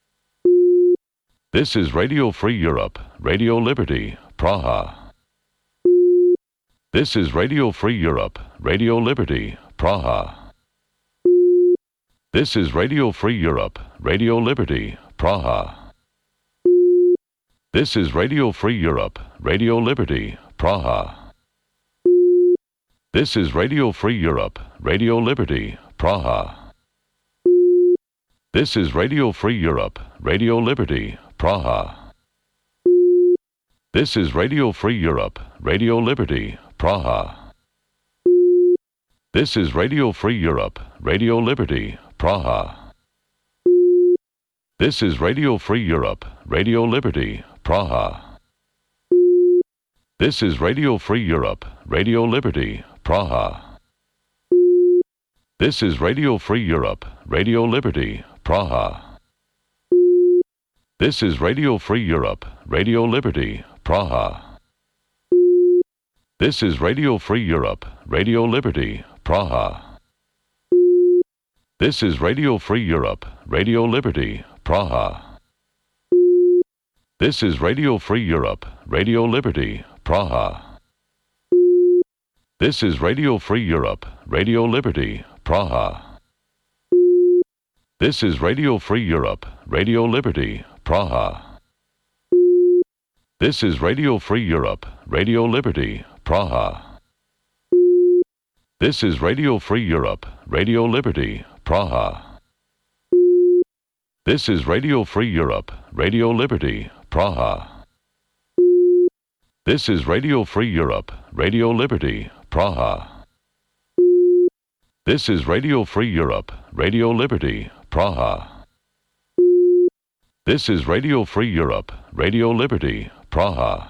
This is Radio Free Europe, Radio Liberty, Praha. This is Radio Free Europe, Radio Liberty, Praha. This is Radio Free Europe, Radio Liberty, Praha. This is Radio Free Europe, Radio Liberty, Praha. This is Radio Free Europe, Radio Liberty, Praha. This is Radio Free Europe, Radio Liberty, Praha. This is Radio Free Europe, Radio Liberty, Praha. This is Radio Free Europe, Radio Liberty, Praha. This is Radio Free Europe, Radio Liberty, Praha. This is Radio Free Europe, Radio Liberty, Praha. This is Radio Free Europe, Radio Liberty, Praha. This is Radio Free Europe, Radio Liberty, Praha. This is Radio Free Europe, Radio Liberty, Praha. This is Radio Free Europe, Radio Liberty, Praha. This is Radio Free Europe, Radio Liberty, Praha. This is Radio Free Europe, Radio Liberty, Praha. This is Radio Free Europe, Radio Liberty, Praha. This is Radio Free Europe, Radio Liberty, Praha. This is Radio Free Europe, Radio Liberty, Praha. This is Radio Free Europe, Radio Liberty, Praha. This is Radio Free Europe, Radio Liberty, Praha. This is Radio Free Europe, Radio Liberty, Praha. This is Radio Free Europe, Radio Liberty, Praha.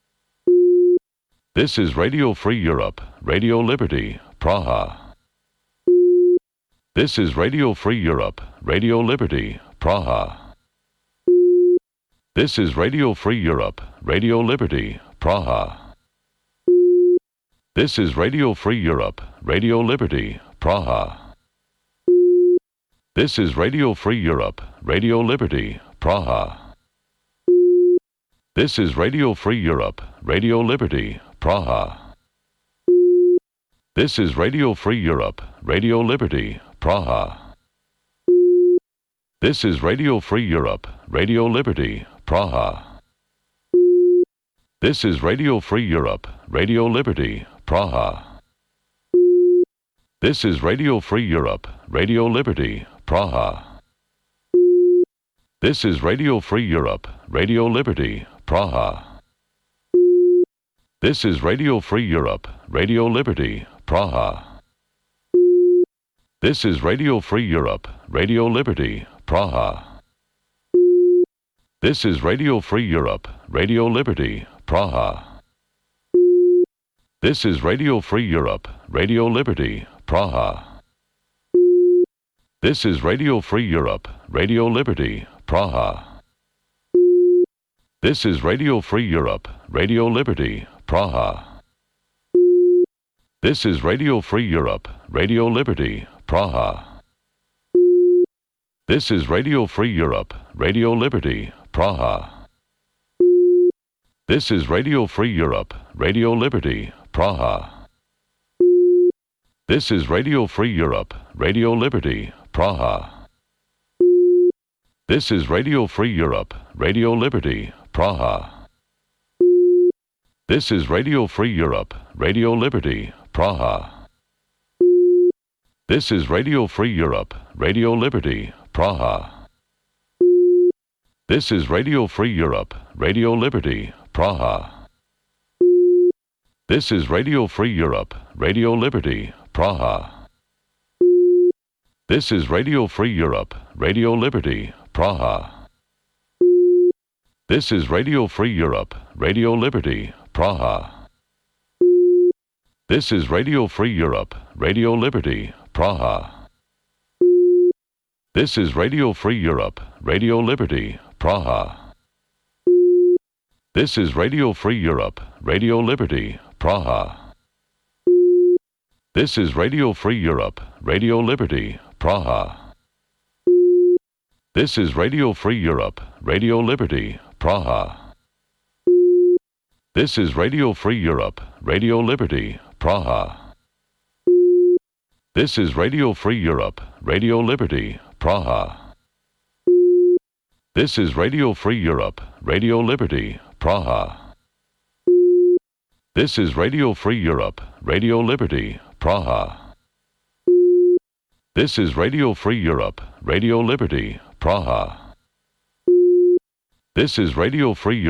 This is Radio Free Europe, Radio Liberty, Praha. This is Radio Free Europe, Radio Liberty, Praha. This is Radio Free Europe, Radio Liberty, Praha. This is Radio Free Europe, Radio Liberty, Praha. This is Radio Free Europe, Radio Liberty, Praha. This is Radio Free Europe, Radio Liberty, Praha. This is Radio Free Europe, Radio Liberty, Praha. This is Radio Free Europe, Radio Liberty, Praha. This is Radio Free Europe, Radio Liberty, Praha. This is Radio Free Europe, Radio Liberty, Praha. This is Radio Free Europe, Radio Liberty, Praha. This is Radio Free Europe, Radio Liberty, Praha. This is Radio Free Europe, Radio Liberty, Praha. This is Radio Free Europe, Radio Liberty, Praha. This is Radio Free Europe, Radio Liberty, Praha. This is Radio Free Europe, Radio Liberty, Praha. This is Radio Free Europe, Radio Liberty, Praha. This is Radio Free Europe, Radio Liberty, Praha. This is Radio Free Europe, Radio Liberty, Praha. This is Radio Free Europe, Radio Liberty, Praha. This is Radio Free Europe, Radio Liberty, Praha. This is Radio Free Europe, Radio Liberty, Praha. This is Radio Free Europe, Radio Liberty, Praha. This is Radio Free Europe, Radio Liberty, Praha. This is Radio Free Europe, Radio Liberty, Praha. This is Radio Free Europe, Radio Liberty, Praha. This is Radio Free Europe, Radio Liberty, Praha. This is Radio Free Europe, Radio Liberty, Praha. This is Radio Free Europe, Radio Liberty, Praha. This is Radio Free Europe, Radio Liberty, Praha. This is Radio Free Europe, Radio Liberty, Praha. This is Radio Free Europe, Radio Liberty, Praha. This is Radio Free Europe, Radio Liberty, Praha. This is Radio Free Europe, Radio Liberty, Praha. This is Radio Free Europe, Radio Liberty, Praha. This is Radio Free Europe, Radio Liberty, Praha. This is Radio Free Europe, Radio Liberty, Praha. This is Radio Free Europe, Radio Liberty, Praha. This is Radio Free Europe.